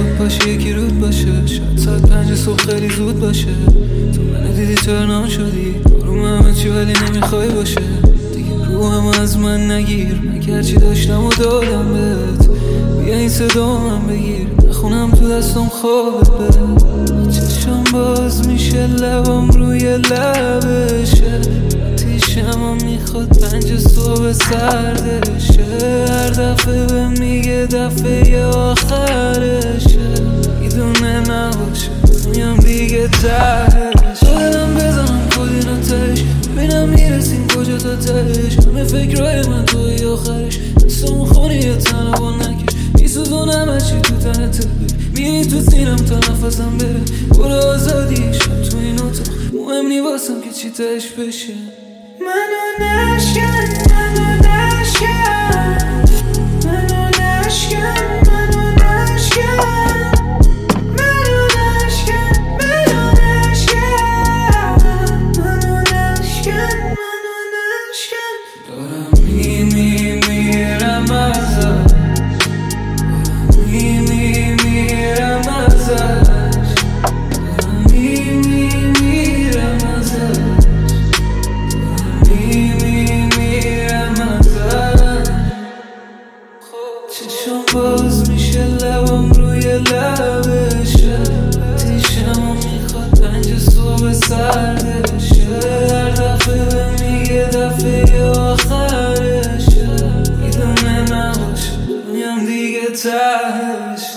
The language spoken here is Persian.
صبح باشه یکی رود باشه، شاید ساعت 5 صبح خیلی زود باشه. تو منو دیدی ترنام شدی، رو همه چی ولی نمیخوای باشه. دیگه روحم از من نگیر، مگر چی داشتم و دادم بهت. بیا این صدا من بگیر، نخونم تو دستم خوابت بره. چشم باز میشه لبم روی لبشه، آتیشم میخواد 5 صبح سردشه. هر دفعه به میگه دفعه آخرشه، میدونه نباشه دنیام دیگه تهش. دلم بزنم کلین آتش، ببینم میرسیم کجا تا تهش. همه فکرهای من توی آخرش، دستمون خونی یه تنها با نکش. میسوزونم هرچی تو تنته، میای تو سینم تا نفسم بره. برو آزادی شب تو این اتاق، مهم نی واسم که چی تهش بشه. منو نشکن، منو نشکن، منو نشکن، منو نشکن، منو نشکن، منو نشکن، منو نشکن، منو نشکن. دارم میمیرم ازش، میمیرم ازش، میمیرم ازش، میمیرم ازش. چشم باز میشه لبم روی لبشه، آتیشم میخواد 5 صبح سردشه. هر دفعه به میگه دفعه آخرشه، میدونه نباشه دنیام دیگه تهش.